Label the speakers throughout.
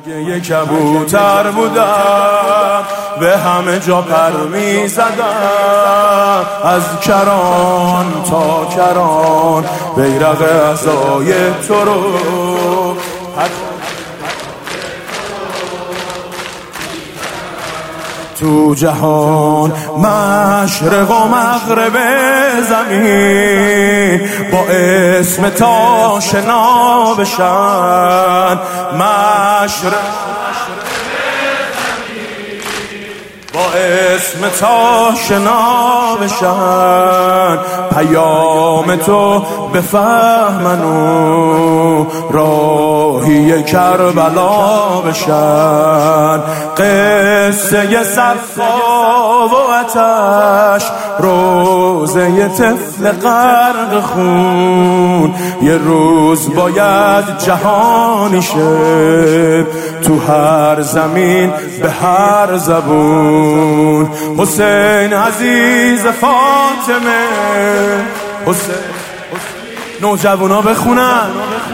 Speaker 1: یه کبوتر بودم به همه جا پر می زدم، از کران تا کران بیرق عزای تو رو تو جهان مشرق و مغرب زمین با اسم تا شنا بشن. با اسم تا شنا بشن، پیام تو بفهمن و راهی کربلا بشن. قصه صفا و آتش، روزه طفل غرق خون، یه روز باید جهانی شه تو هر زمین به هر زبون. حسین عزیز فاطمه، حسین نوجوانا بخونن،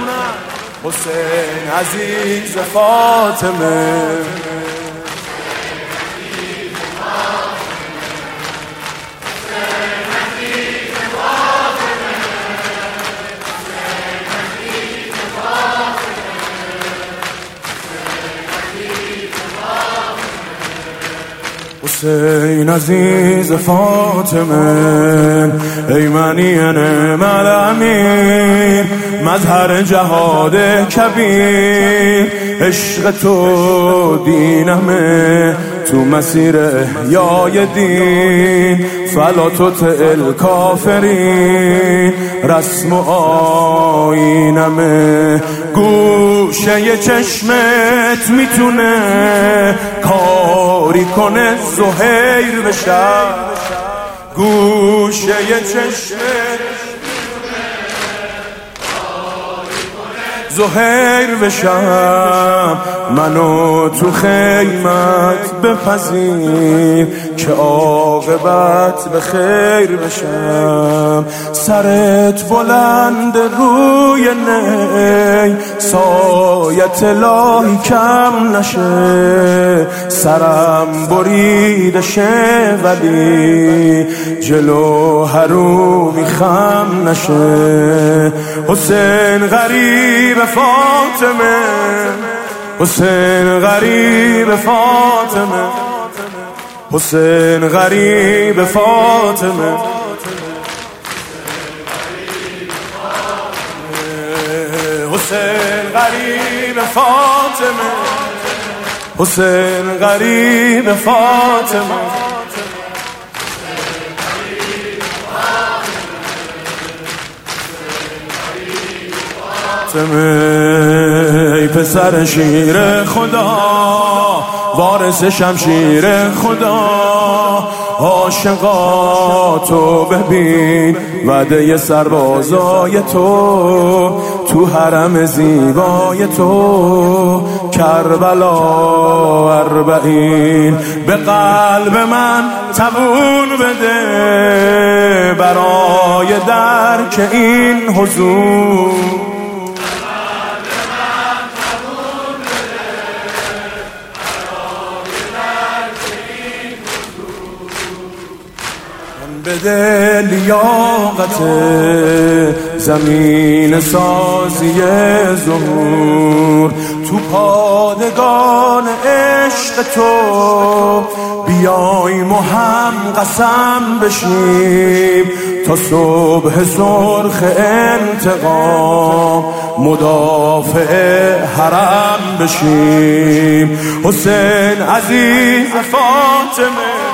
Speaker 1: حسین عزیز فاطمه. حسین عزیز فاطمه، ای منی نعم الامین، مظهر جهاد کبیر. عشق تو دینمه تو مسیر احیای دین، فلا تطع کافرین، رسم و آیینمه. گوشه چشمت میتونه کاری کنه زهیر بشم، گوشه چشمت زهیر بشم. منو تو خیمت بپذیر که عاقبت به خیر بشم. سرت بلند روی نی، سایت الهی کم نشه، سرم بریده شه ولی جلو حرومی خم نشه. حسین غریب فاطمه، حسین غریب فاطمه، حسین غریب فاطمه. حسین غریب فاطمه، حسین غریب فاطمه. ای پسر شیر خدا، وارث شمشیر خدا، عاشقا تو ببین وعده سربازای تو، تو حرم زیبای تو کربلا اربعین. به قلب من تبون بده برای درک این حضور، بده لیاقت زمین سازی ظهور. تو پادگان عشق تو بیاییم و هم قسم بشیم، تا صبح سرخ انتقام مدافع حرم بشیم. حسین عزیز فاطمه،